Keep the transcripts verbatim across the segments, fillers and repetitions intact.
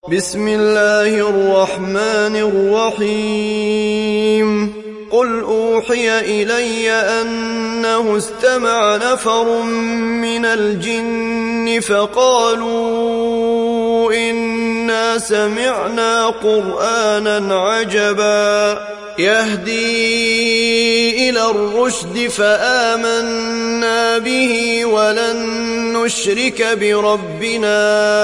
بسم الله الرحمن الرحيم قل أوحي إلي أنه استمع نفر من الجن فقالوا إنا سمعنا قرآنا عجبا يهدي إلى الرشد فآمنا به ولن نشرك بربنا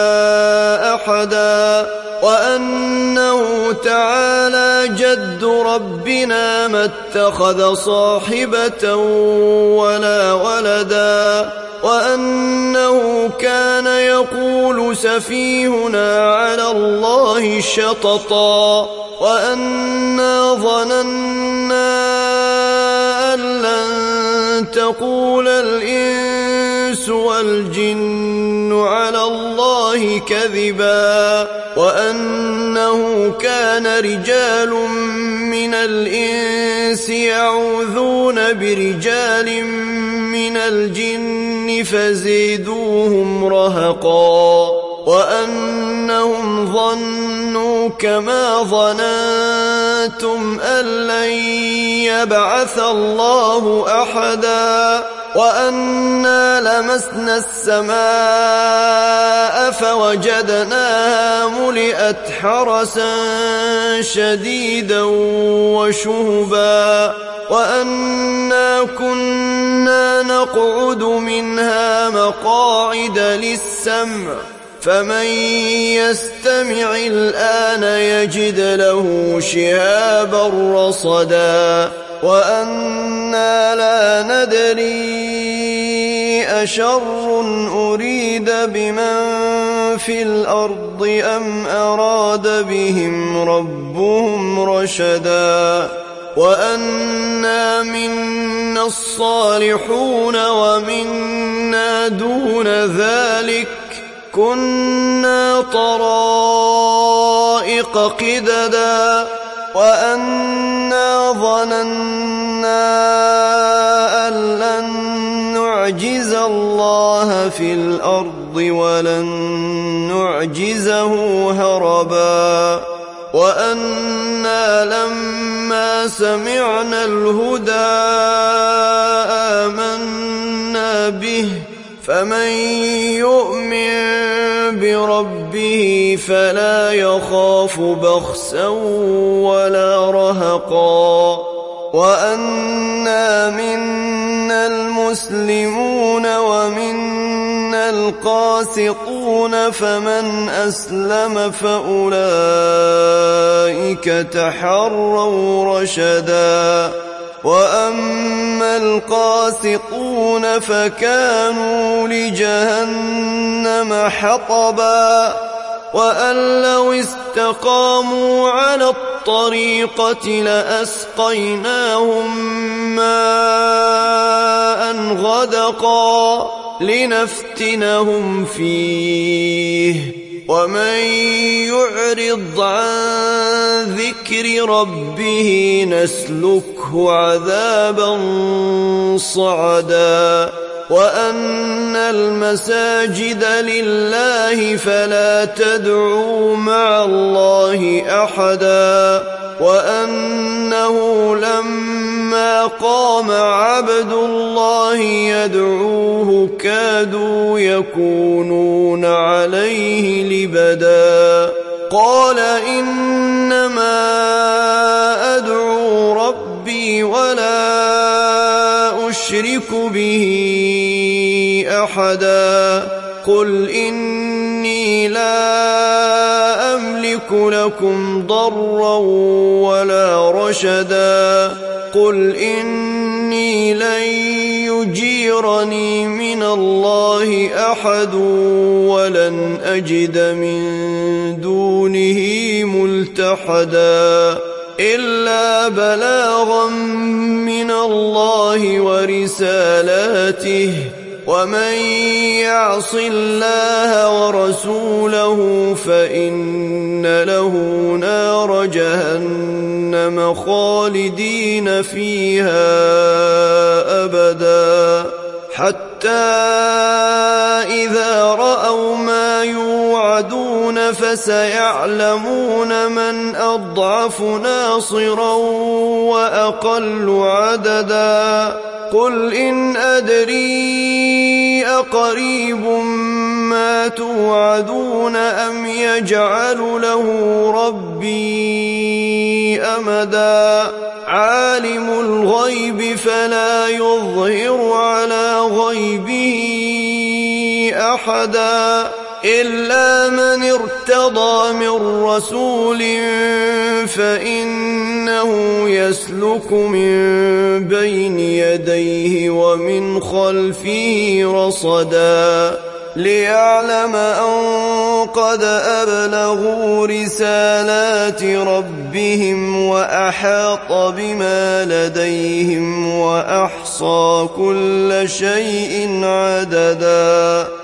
أحدا وأنه تعالى جد ربنا ما اتخذ صاحبة ولا ولدا وأنه كان يقول سفيهنا على الله شططا وأنا ظننا أن لن تقول الإنس والجن على الله كذبا وأنه كان رجال من الإنس يعوذون برجال من الجن فزيدوهم رهقا وأنهم ظنوا كما ظننتم أن لن يبعث الله أحدا وأنا لمسنا السماء فوجدناها ملئت حرسا شديدا وشهبا وأنا كنا نقعد منها مقاعد للسمع فمن يستمع الآن يجد له شهابا رصدا وأنا لا ندري أشر أريد بمن في الأرض أم أراد بهم ربهم رشدا وأنا منا الصالحون ومنا دون ذلك كنا طرائق قددا وأنا ظننا أن لن نعجز الله في الأرض ولن نعجزه هربا وأنا لما سمعنا الهدى آمنا به فمن يؤمن بربه فلا يخاف بخسا ولا رهقا وأنا منا المسلمون ومنا القاسطون فمن أسلم فأولئك تحروا رشدا وأما القاسطون فكانوا لجهنم حطبا وأن لو استقاموا على الطريقة لأسقيناهم ماء غدقا لنفتنهم فيه ومن يعرض عن ذكر ربه نسلكه عذابا صعدا وأن المساجد لله فلا تدعوا مع الله أحدا وأنه لما قام عبد الله يدعوه كادوا يكونون عليه لبدا قال إنما أدعو ربي ولا أشرك به أحدا قل إني لا أملك لكم ضرا ولا رشدا قل إني لن يجيرني من الله أحد ولن أجد من دونه ملتحدا إلا بلاغا من الله ورسالاته ومن يعص الله ورسوله فإن له نار جهنم خالدين فيها أبدا حتى إذا رأوا ما يوعدون توعدون فسيعلمون من أضعف ناصرا وأقل عددا قل إن أدري أقريب ما توعدون أم يجعل له ربي أمدا عالم الغيب فلا يظهر على غيبه أحدا إلا من ارتضى من رسول فإنه يسلك من بين يديه ومن خلفه رصدا ليعلم أن قد أبلغوا رسالات ربهم وأحاط بما لديهم وأحصى كل شيء عددا.